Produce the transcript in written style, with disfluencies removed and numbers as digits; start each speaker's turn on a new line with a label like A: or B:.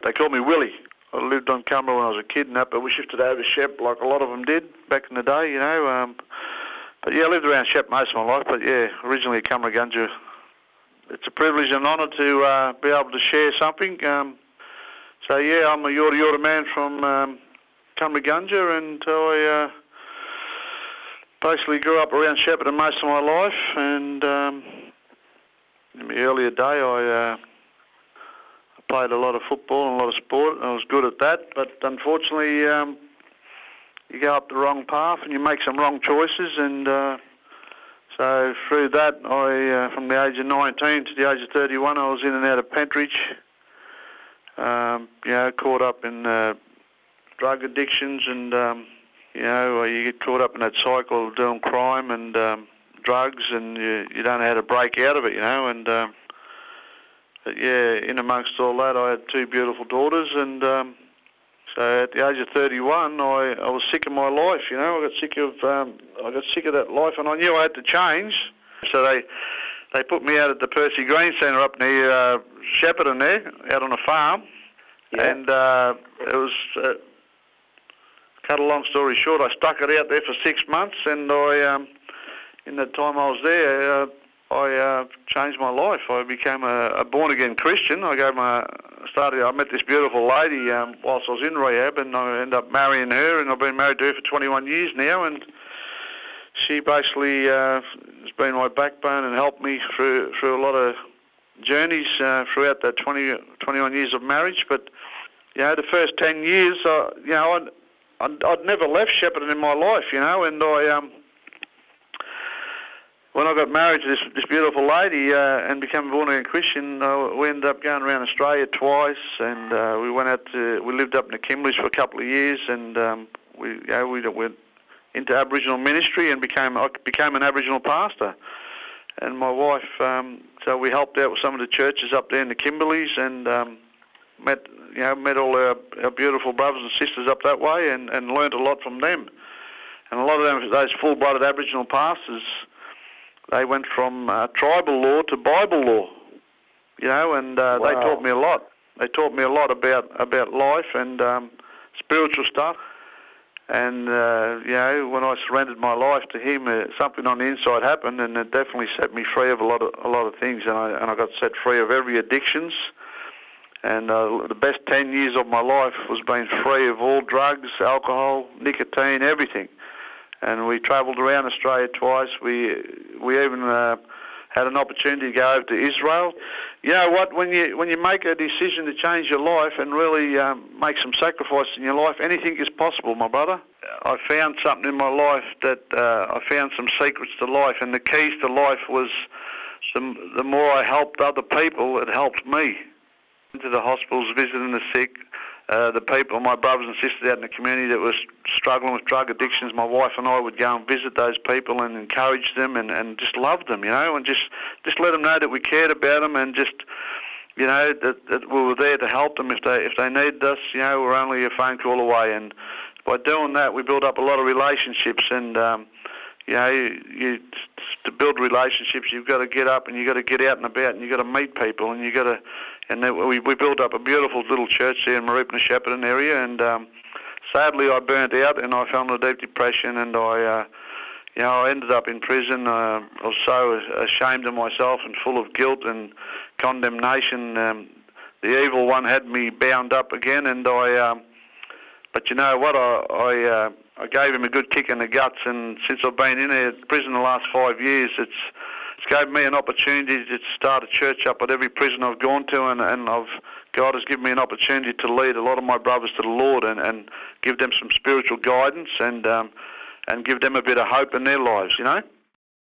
A: They called me Willie. I lived on Cumberland when I was a kid and that, but we shifted over to Shep like a lot of them did back in the day, you know. But yeah, I lived around Shep most of my life, but yeah, originally Cummeragunja. It's a privilege and honour to be able to share something. So yeah, I'm a Yorta Yorta man from Cummeragunja, and I basically grew up around Shepparton most of my life, and in my earlier day I played a lot of football and a lot of sport, and I was good at that, but unfortunately you go up the wrong path and you make some wrong choices, and so through that from the age of 19 to the age of 31 I was in and out of Pentridge, you know, caught up in drug addictions, and you know, you get caught up in that cycle of doing crime and drugs, and you don't know how to break out of it, you know. And but yeah, in amongst all that, I had two beautiful daughters, and so at the age of 31, I was sick of my life, you know. I got sick of that life, and I knew I had to change. So they put me out at the Percy Green Centre up near Shepparton there, out on a farm, and it was. Cut a long story short, I stuck it out there for 6 months, and in the time I was there, I changed my life. I became a born-again Christian. I met this beautiful lady whilst I was in rehab, and I ended up marrying her, and I've been married to her for 21 years now, and she basically has been my backbone and helped me through a lot of journeys throughout that 21 years of marriage. But, you know, the first 10 years, you know, I'd never left Shepparton in my life, you know, and when I got married to this beautiful lady and became a born-again Christian, we ended up going around Australia twice, and we lived up in the Kimberleys for a couple of years, and we went into Aboriginal ministry and I became an Aboriginal pastor. And my wife, so we helped out with some of the churches up there in the Kimberleys, and met all our beautiful brothers and sisters up that way, and learnt a lot from them. And a lot of them, those full-blooded Aboriginal pastors, they went from tribal law to Bible law, you know, and wow. They taught me a lot. They taught me a lot about life and spiritual stuff. And, you know, when I surrendered my life to him, something on the inside happened, and it definitely set me free of a lot of things, and I got set free of every addictions. And the best 10 years of my life was being free of all drugs, alcohol, nicotine, everything. And we travelled around Australia twice. We even had an opportunity to go over to Israel. You know what? When you make a decision to change your life and really make some sacrifice in your life, anything is possible, my brother. I found something in my life that I found some secrets to life, and the keys to life was the more I helped other people, it helped me. Into the hospitals, visiting the sick, the people, my brothers and sisters out in the community that were struggling with drug addictions. My wife and I would go and visit those people and encourage them and just love them, you know, and just let them know that we cared about them, and just, you know, that we were there to help them if they needed us. You know, we're only a phone call away. And by doing that, we built up a lot of relationships. And you know, to build relationships, you've got to get up and you've got to get out and about, and you've got to meet people, and we built up a beautiful little church there in Mooroopna Shepparton area, and sadly I burnt out and I fell into deep depression, and I ended up in prison. I was so ashamed of myself and full of guilt and condemnation. The evil one had me bound up again, and but you know what, I gave him a good kick in the guts, and since I've been in prison the last 5 years, it's gave me an opportunity to start a church up at every prison I've gone to, and God has given me an opportunity to lead a lot of my brothers to the Lord and give them some spiritual guidance and give them a bit of hope in their lives, you know.